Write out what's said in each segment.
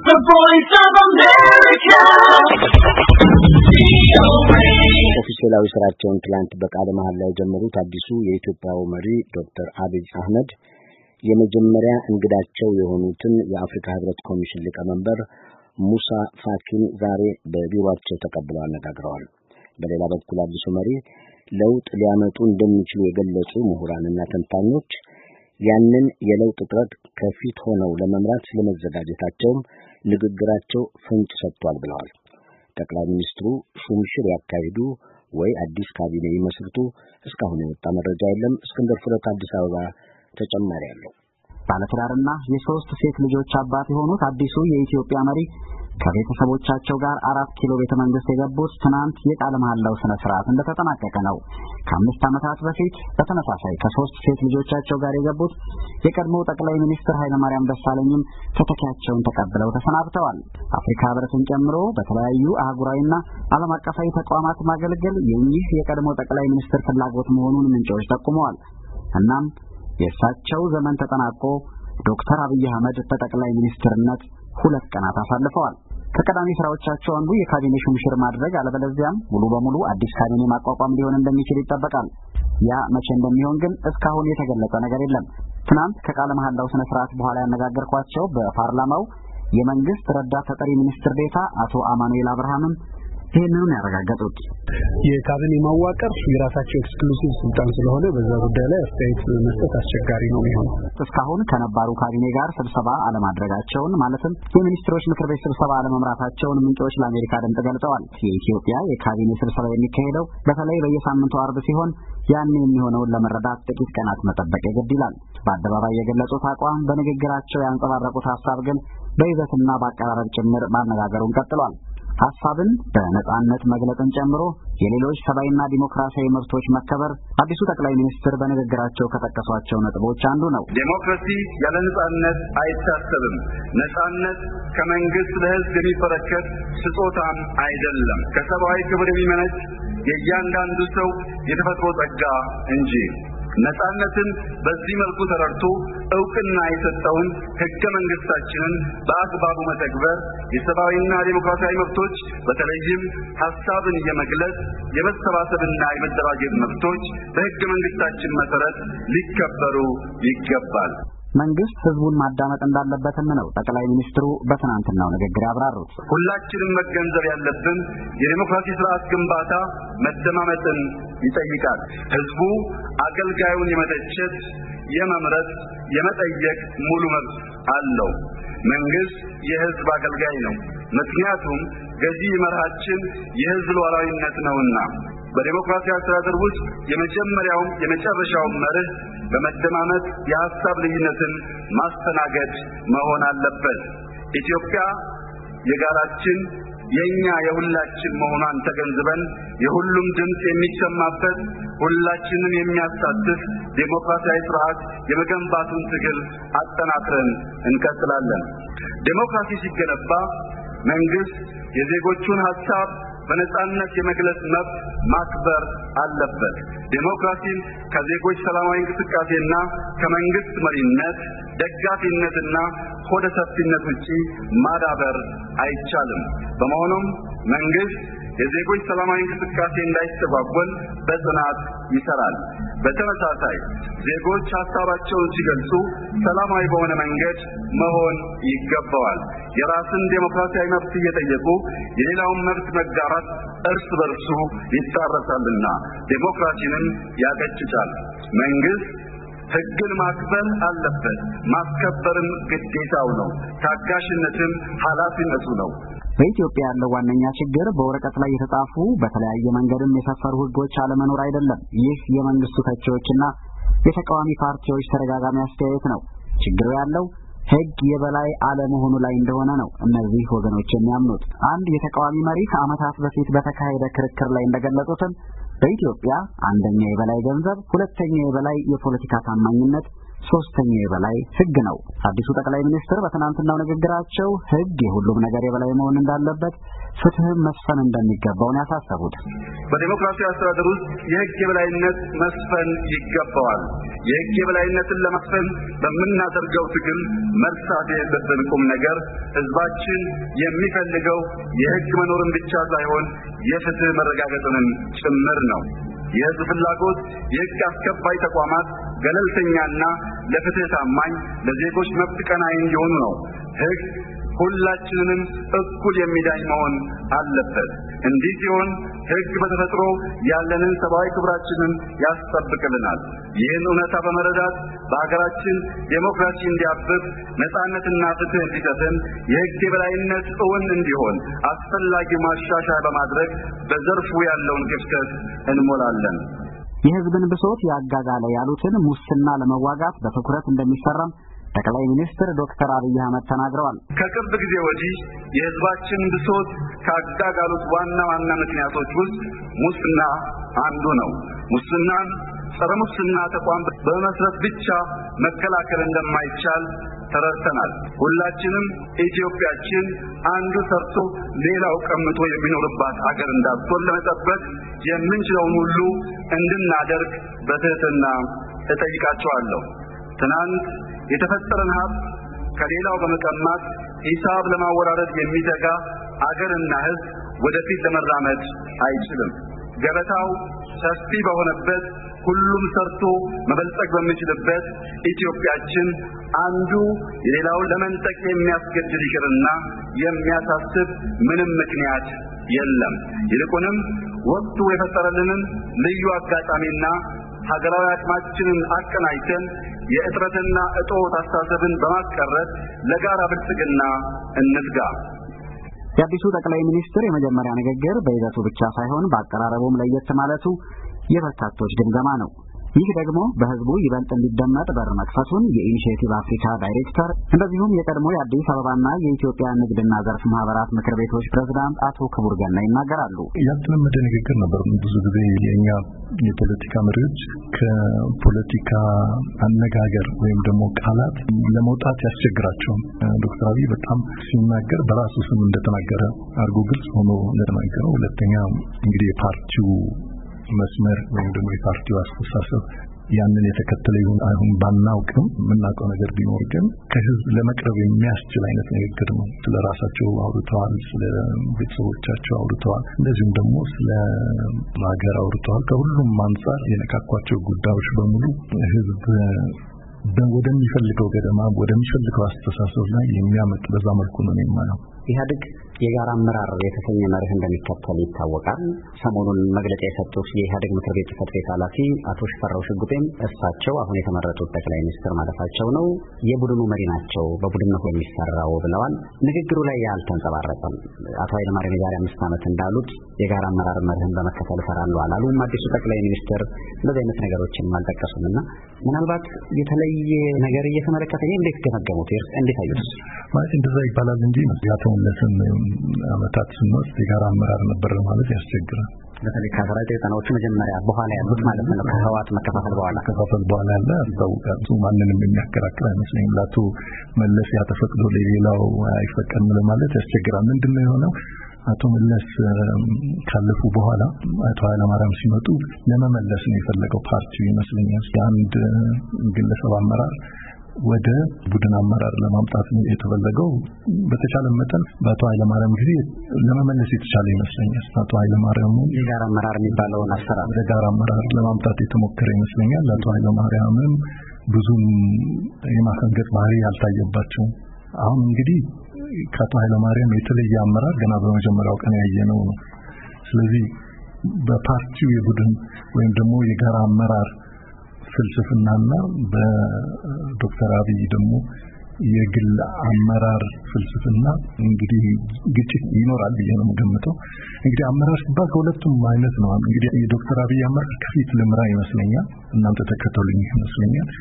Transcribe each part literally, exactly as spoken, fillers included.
The Voice of America. ኦፊሴላዊ ስራቸውን ትላንት በቃለ መሃላ የጀመሩት አዲሱ የኢትዮጵያው መሪ ዶክተር አብይ አህመድ የመጀመሪያ እንግዳቸው የሆኑትን የአፍሪካ ህብረት ኮሚሽን ሊቀመንበር ሙሳ ፋኪን ዛሬ በቢሮአቸው ተቀብለው አነጋግረዋል። በሌላ በኩል አዲሱ መሪ ለውጥ ሊያመጡ እንደሚችሉ የገለጹ ምሁራንና ተንታኞች ያንን የለውጥ ጥረት ከፊት ሆነው ለመምራት ስለመዘጋጀታቸው ንግግራቸው ፍንጭ ሰጥቷል ብለዋል። ጠቅላይ ሚኒስትሩ ሹምሽር ያካሂዱ ወይ አዲስ ካቢኔ ይመስርቱ እስካሁን የወጣ መረጃ የለም። እስክንድር ፍሬው ከአዲስ አበባ ተጨማሪ አለው። ባለትዳርና የሶስት ሴት ልጆች አባት የሆኑት አዲሱ የኢትዮጵያ መሪ ከቤተሰቦቻቸው ጋር አራት ኪሎ ቤተ መንግስት የገቡት ትናንት የቃለ መሃላው ስነ ስርዓት እንደተጠናቀቀ ነው። ከአምስት ዓመታት በፊት በተመሳሳይ ከሶስት ሴት ልጆቻቸው ጋር የገቡት የቀድሞው ጠቅላይ ሚኒስትር ኃይለማርያም ደሳለኝም ተተኪያቸውን ተቀብለው ተሰናብተዋል። አፍሪካ ህብረትን ጨምሮ በተለያዩ አህጉራዊና ዓለም አቀፋዊ ተቋማት ማገልገል የእኚህ የቀድሞ ጠቅላይ ሚኒስትር ፍላጎት መሆኑን ምንጮች ጠቁመዋል። እናም የእሳቸው ዘመን ተጠናቆ ዶክተር አብይ አህመድ በጠቅላይ ሚኒስትርነት ሁለት ቀናት አሳልፈዋል። ከቀዳሚ ስራዎቻቸው አንዱ የካቢኔ ሹምሽር ማድረግ አለበለዚያም ሙሉ በሙሉ አዲስ ካቢኔ ማቋቋም ሊሆን እንደሚችል ይጠበቃል። ያ መቼ እንደሚሆን ግን እስካሁን የተገለጸ ነገር የለም። ትናንት ከቃለ መሃላው ስነ ስርዓት በኋላ ያነጋገርኳቸው በፓርላማው የመንግስት ረዳት ተጠሪ ሚኒስትር ዴኤታ አቶ አማኑኤል አብርሃምም ይህንን ያረጋገጡት የካቢኔ ማዋቀር የራሳቸው ኤክስክሉሲቭ ስልጣን ስለሆነ በዛ ጉዳይ ላይ አስተያየት መስጠት አስቸጋሪ ነው የሚሆነው። እስካሁን ከነባሩ ካቢኔ ጋር ስብሰባ አለማድረጋቸውን ማለትም የሚኒስትሮች ምክር ቤት ስብሰባ አለመምራታቸውን ምንጮች ለአሜሪካ ድምጽ ገልጸዋል። የኢትዮጵያ የካቢኔ ስብሰባ የሚካሄደው በተለይ በየሳምንቱ አርብ ሲሆን ያን የሚሆነውን ለመረዳት ጥቂት ቀናት መጠበቅ የግድ ይላል። በአደባባይ የገለጹት አቋም በንግግራቸው ያንጸባረቁት ሀሳብ ግን በይዘትና በአቀራረብ ጭምር ማነጋገሩን ቀጥሏል። ሐሳብን በነጻነት መግለጽን ጨምሮ የሌሎች ሰብአዊና ዲሞክራሲያዊ መብቶች መከበር አዲሱ ጠቅላይ ሚኒስትር በንግግራቸው ከጠቀሷቸው ነጥቦች አንዱ ነው። ዴሞክራሲ ያለ ነጻነት አይታሰብም። ነጻነት ከመንግስት ለህዝብ የሚበረከት ስጦታም አይደለም፣ ከሰብአዊ ክብር የሚመነጭ የእያንዳንዱ ሰው የተፈጥሮ ጸጋ እንጂ። ነጻነትን በዚህ መልኩ ተረድቶ እውቅና የሰጠውን ህገ መንግስታችንን በአግባቡ መተግበር የሰብአዊና ዲሞክራሲያዊ መብቶች በተለይም ሐሳብን የመግለጽ የመሰባሰብና የመደራጀት መብቶች በህገ መንግስታችን መሰረት ሊከበሩ ይገባል። መንግስት ህዝቡን ማዳመጥ እንዳለበትም ነው ጠቅላይ ሚኒስትሩ በትናንትናው ንግግር ያብራሩት። ሁላችንም መገንዘብ ያለብን የዲሞክራሲ ስርዓት ግንባታ መደማመጥን ይጠይቃል። ህዝቡ አገልጋዩን የመተቸት፣ የመምረጥ፣ የመጠየቅ ሙሉ መብት አለው። መንግስት የህዝብ አገልጋይ ነው። ምክንያቱም ገዢ መርሃችን የህዝብ ሉዓላዊነት ነውና። በዲሞክራሲያዊ አስተዳደር ውስጥ የመጀመሪያው የመጨረሻው መርህ በመደማመጥ የሐሳብ ልዩነትን ማስተናገድ መሆን አለበት። ኢትዮጵያ የጋራችን የኛ የሁላችን መሆኗን ተገንዝበን የሁሉም ድምጽ የሚሰማበት ሁላችንም የሚያሳትፍ ዴሞክራሲያዊ ስርዓት የመገንባቱን ትግል አጠናክረን እንቀጥላለን። ዴሞክራሲ ሲገነባ መንግስት የዜጎቹን ሐሳብ በነጻነት የመግለጽ መብት ማክበር አለበት። ዴሞክራሲን ከዜጎች ሰላማዊ እንቅስቃሴና ከመንግስት መሪነት፣ ደጋፊነትና ሆደ ሰፊነት ውጪ ማዳበር አይቻልም። በመሆኑም መንግስት የዜጎች ሰላማዊ እንቅስቃሴ እንዳይስተጓጎል በጽናት ይሰራል። በተመሳሳይ ዜጎች ሐሳባቸውን ሲገልጹ ሰላማዊ በሆነ መንገድ መሆን ይገባዋል። የራስን ዴሞክራሲያዊ መብት እየጠየቁ የሌላውን መብት መጋራት እርስ በርሱ ይጣረሳልና ዴሞክራሲንም ያቀጭጫል። መንግስት ህግን ማክበር አለበት፣ ማስከበርም ግዴታው ነው። ታጋሽነትም ኃላፊነቱ ነው። በኢትዮጵያ ያለው ዋነኛ ችግር በወረቀት ላይ የተጻፉ በተለያየ መንገድም የሰፈሩ ህጎች አለመኖር አይደለም። ይህ የመንግስቱ ተቺዎችና የተቃዋሚ ፓርቲዎች ተደጋጋሚ አስተያየት ነው። ችግሩ ያለው ህግ የበላይ አለመሆኑ ላይ እንደሆነ ነው እነዚህ ወገኖች የሚያምኑት። አንድ የተቃዋሚ መሪ ከዓመታት በፊት በተካሄደ ክርክር ላይ እንደገለጹትም በኢትዮጵያ አንደኛ የበላይ ገንዘብ፣ ሁለተኛ የበላይ የፖለቲካ ታማኝነት፣ ሶስተኛው የበላይ ህግ ነው። አዲሱ ጠቅላይ ሚኒስትር በትናንትናው ንግግራቸው ህግ የሁሉም ነገር የበላይ መሆን እንዳለበት፣ ፍትህም መስፈን እንደሚገባው ነው ያሳሰቡት። በዲሞክራሲያዊ አስተዳደር ውስጥ የህግ የበላይነት መስፈን ይገባዋል። የህግ የበላይነትን ለመስፈን በምናደርገው ትግል መርሳት የሌለብን ቁም ነገር ህዝባችን የሚፈልገው የህግ መኖርን ብቻ ሳይሆን የፍትህ መረጋገጥንም ጭምር ነው። የህዝብ ፍላጎት የህግ አስከባሪ ተቋማት ገለልተኛና ለፍትህ ታማኝ፣ ለዜጎች መብት ቀናኢ እንዲሆኑ ነው። ህግ ሁላችንንም እኩል የሚዳኝ መሆን አለበት። እንዲህ ሲሆን ህግ በተፈጥሮ ያለንን ሰብአዊ ክብራችንን ያስጠብቅልናል። ይህን እውነታ በመረዳት በሀገራችን ዴሞክራሲ እንዲያብብ፣ ነጻነትና ፍትህ እንዲሰፍን፣ የህግ የበላይነት እውን እንዲሆን አስፈላጊው ማሻሻያ በማድረግ በዘርፉ ያለውን ክፍተት እንሞላለን። የህዝብን ብሶት ያጋጋለ ያሉትን ሙስና ለመዋጋት በትኩረት እንደሚሰራም ጠቅላይ ሚኒስትር ዶክተር አብይ አህመድ ተናግረዋል። ከቅርብ ጊዜ ወዲህ የህዝባችን ብሶት ካጋጋሉት ዋና ዋና ምክንያቶች ውስጥ ሙስና አንዱ ነው። ሙስናን ጸረ ሙስና ተቋም በመመስረት ብቻ መከላከል እንደማይቻል ተረድተናል። ሁላችንም ኢትዮጵያችን አንዱ ሰርቶ ሌላው ቀምቶ የሚኖርባት ሀገር እንዳትሆን ለመጠበቅ የምንችለውን ሁሉ እንድናደርግ በትህትና እጠይቃቸዋለሁ። ትናንት የተፈጠረን ሀብት ከሌላው በመቀማት ሂሳብ ለማወራረድ የሚተጋ አገርና ህዝብ ወደፊት ለመራመድ አይችልም። ገበታው ሰፊ በሆነበት፣ ሁሉም ሰርቶ መበልጸግ በሚችልበት ኢትዮጵያችን አንዱ የሌላውን ለመንጠቅ የሚያስገድድ ይቅርና የሚያሳስብ ምንም ምክንያት የለም። ይልቁንም ወቅቱ የፈጠረልንን ልዩ አጋጣሚና ሀገራዊ አቅማችንን አቀናጅተን የእጥረትና እጦት አስተሳሰብን በማስቀረት ለጋራ ብልጽግና እንትጋ። የአዲሱ ጠቅላይ ሚኒስትር የመጀመሪያ ንግግር በይዘቱ ብቻ ሳይሆን በአቀራረቡም ለየት ማለቱ የበርካቶች ግምገማ ነው። ይህ ደግሞ በህዝቡ ይበልጥ እንዲደመጥ በር መክፈቱን የኢኒሼቲቭ አፍሪካ ዳይሬክተር እንደዚሁም የቀድሞ የአዲስ አበባና የኢትዮጵያ ንግድና ዘርፍ ማህበራት ምክር ቤቶች ፕሬዝዳንት አቶ ክቡር ገና ይናገራሉ። ያልተለመደ ንግግር ነበር። ብዙ ጊዜ የኛ የፖለቲካ መሪዎች ከፖለቲካ አነጋገር ወይም ደግሞ ቃላት ለመውጣት ያስቸግራቸዋል። ዶክተር አብይ በጣም ሲናገር በራሱ ስም እንደተናገረ አድርጎ ግልጽ ሆኖ እንደተናገረው፣ ሁለተኛ እንግዲህ የፓርቲው መስመር ወይም ደግሞ የፓርቲው አስተሳሰብ ያንን የተከተለ ይሁን አይሁን ባናውቅም የምናውቀው ነገር ቢኖር ግን ከህዝብ ለመቅረብ የሚያስችል አይነት ንግግር ነው። ስለ ራሳቸው አውርተዋል፣ ስለ ቤተሰቦቻቸው አውርተዋል፣ እንደዚሁም ደግሞ ስለ ሀገር አውርተዋል። ከሁሉም አንጻር የነካኳቸው ጉዳዮች በሙሉ ህዝብ ወደሚፈልገው ገደማ ወደሚፈልገው አስተሳሰብ ላይ የሚያመጥ በዛ መልኩ ነው የማየው። ኢህአዴግ የጋራ አመራር የተሰኘ መርህ እንደሚከተል ይታወቃል። ሰሞኑን መግለጫ የሰጡት የኢህአዴግ ምክር ቤት ጽሕፈት ቤት ኃላፊ አቶ ሽፈራው ሽጉጤም እሳቸው አሁን የተመረጡት ጠቅላይ ሚኒስትር ማለታቸው ነው የቡድኑ መሪ ናቸው፣ በቡድን ነው የሚሰራው ብለዋል። ንግግሩ ላይ ያልተንጸባረቀም አቶ ኃይለማርያም የዛሬ አምስት ዓመት እንዳሉት የጋራ አመራር መርህን በመከተል እሰራለሁ አላሉም። አዲሱ ጠቅላይ ሚኒስትር እንደዚህ አይነት ነገሮችን አልጠቀሱምና ምናልባት የተለየ ነገር እየተመለከተ ነው። እንዴት ገመገሙት? እንዴት አዩት? ማለት እንደዛ ይባላል እንጂ ያተውለትን አመታት ስንወስድ የጋራ አመራር ነበር ማለት ያስቸግራል። በተለይ ከአስራ ዘጠኝ ዘጠናዎቹ መጀመሪያ በኋላ ያሉት ማለት ነው። ከህወሓት መከፋፈል በኋላ ከህወሓት በኋላ ያለ ያስታውቃል። ማንንም የሚያከራክር አይመስለኝም። ላቱ መለስ ያተፈቅዶ ለሌላው አይፈቀድም ለማለት ያስቸግራል። ምንድነው የሆነው? አቶ መለስ ካለፉ በኋላ አቶ ኃይለማርያም ሲመጡ ለመመለስ ነው የፈለገው ፓርቲው ይመስለኛል። አንድ ግለሰብ አመራር ወደ ቡድን አመራር ለማምጣት ነው የተፈለገው። በተቻለ መጠን በአቶ ኃይለማርያም ጊዜ ለመመለስ የተቻለ ይመስለኛል። አቶ ኃይለማርያም የጋራ አመራር የሚባለውን አሰራር የጋራ አመራር ለማምጣት የተሞከረ ይመስለኛል። አቶ ኃይለማርያምም ብዙም የማፈንገጥ ባህሪ ያልታየባቸው። አሁን እንግዲህ ከአቶ ኃይለማርያም የተለየ አመራር ገና በመጀመሪያው ቀን ያየነው ነው። ስለዚህ በፓርቲው የቡድን ወይም ደግሞ የጋራ አመራር ፍልስፍናና በዶክተር አብይ ደግሞ የግል አመራር ፍልስፍና እንግዲህ ግጭት ይኖራል ብዬ ነው የምገምተው። እንግዲህ አመራር ሲባል ከሁለቱም አይነት ነው። እንግዲህ የዶክተር አብይ አመራር ከፊት ልምራ ይመስለኛል፣ እናንተ ተከተሉኝ ይመስለኛል።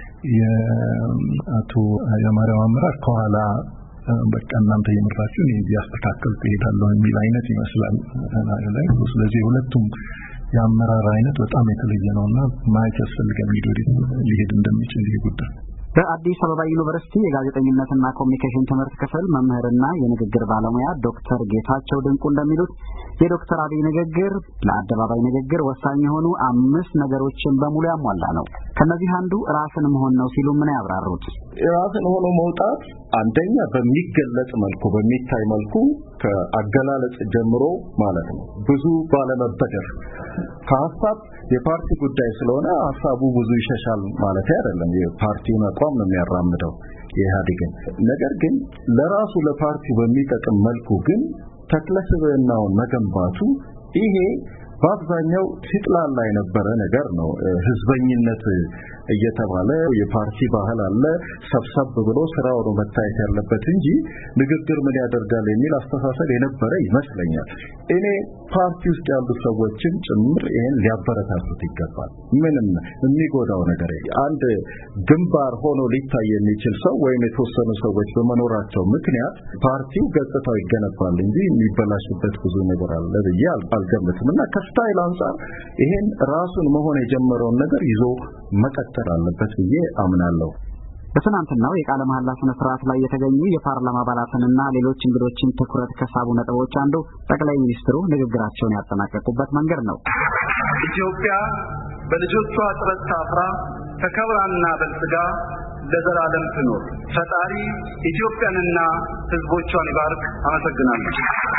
የአቶ ኃይለማርያም አመራር ከኋላ በቃ እናንተ የምራችሁ እኔ ያስተካክል ትሄዳለሁ የሚል አይነት ይመስላል። ስለዚህ ሁለቱም የአመራር አይነት በጣም የተለየ ነውና ማየት ያስፈልጋል ወዴት ሊሄድ እንደሚችል ይሄ ጉዳይ። በአዲስ አበባ ዩኒቨርሲቲ የጋዜጠኝነትና ኮሚኒኬሽን ትምህርት ክፍል መምህርና የንግግር ባለሙያ ዶክተር ጌታቸው ድንቁ እንደሚሉት የዶክተር አብይ ንግግር ለአደባባይ ንግግር ወሳኝ የሆኑ አምስት ነገሮችን በሙሉ ያሟላ ነው። ከነዚህ አንዱ ራስን መሆን ነው ሲሉ ምን ያብራሩት? ራስን ሆኖ መውጣት አንደኛ በሚገለጽ መልኩ በሚታይ መልኩ ከአገላለጽ ጀምሮ ማለት ነው። ብዙ ባለመበደር ከሀሳብ የፓርቲ ጉዳይ ስለሆነ ሀሳቡ ብዙ ይሸሻል ማለት አይደለም። የፓርቲውን አቋም ነው የሚያራምደው የኢህአዴግን። ነገር ግን ለራሱ ለፓርቲው በሚጠቅም መልኩ ግን ተክለስብዕናውን መገንባቱ ይሄ በአብዛኛው ሲጥላላ የነበረ ነገር ነው። ህዝበኝነት እየተባለ የፓርቲ ባህል አለ ሰብሰብ ብሎ ስራው ነው መታየት ያለበት እንጂ ንግግር ምን ያደርጋል የሚል አስተሳሰብ የነበረ ይመስለኛል። እኔ ፓርቲ ውስጥ ያሉ ሰዎችም ጭምር ይሄን ሊያበረታቱት ይገባል። ምንም የሚጎዳው ነገር የለም። አንድ ግንባር ሆኖ ሊታይ የሚችል ሰው ወይም የተወሰኑ ሰዎች በመኖራቸው ምክንያት ፓርቲው ገጽታው ይገነባል እንጂ የሚበላሽበት ብዙ ነገር አለ ብዬ አልገምትም እና ከስታይል አንፃር ይሄን ራሱን መሆን የጀመረውን ነገር ይዞ መቀጠል አለበት ብዬ አምናለሁ። በትናንትናው የቃለ መሐላ ስነ ስርዓት ላይ የተገኙ የፓርላማ አባላትንና ሌሎች እንግዶችን ትኩረት ከሳቡ ነጥቦች አንዱ ጠቅላይ ሚኒስትሩ ንግግራቸውን ያጠናቀቁበት መንገድ ነው። ኢትዮጵያ በልጆቿ ጥረት ታፍራ ተከብራና በልጽጋ ለዘላለም ትኖር። ፈጣሪ ኢትዮጵያንና ሕዝቦቿን ይባርክ። አመሰግናለሁ።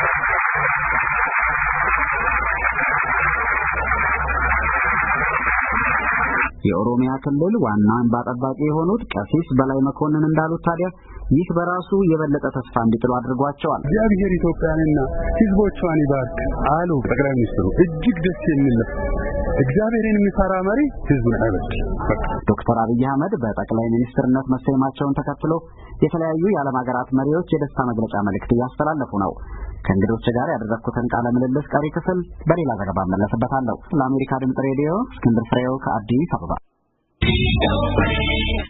የኦሮሚያ ክልል ዋና እንባ ጠባቂ የሆኑት ቀሲስ በላይ መኮንን እንዳሉት ታዲያ ይህ በራሱ የበለጠ ተስፋ እንዲጥሉ አድርጓቸዋል። እግዚአብሔር ኢትዮጵያንና ሕዝቦቿን ይባርክ አሉ ጠቅላይ ሚኒስትሩ። እጅግ ደስ የሚል ነው። እግዚአብሔርን የሚፈራ መሪ ሕዝቡን አይበድል። ዶክተር አብይ አህመድ በጠቅላይ ሚኒስትርነት መሰየማቸውን ተከትሎ የተለያዩ የዓለም ሀገራት መሪዎች የደስታ መግለጫ መልእክት እያስተላለፉ ነው። ከእንግዶች ጋር ያደረኩትን ቃለ ምልልስ ቀሪ ክፍል በሌላ ዘገባ መለስበታለሁ። ለአሜሪካ ድምጽ ሬዲዮ እስክንድር ፍሬው ከአዲስ አበባ።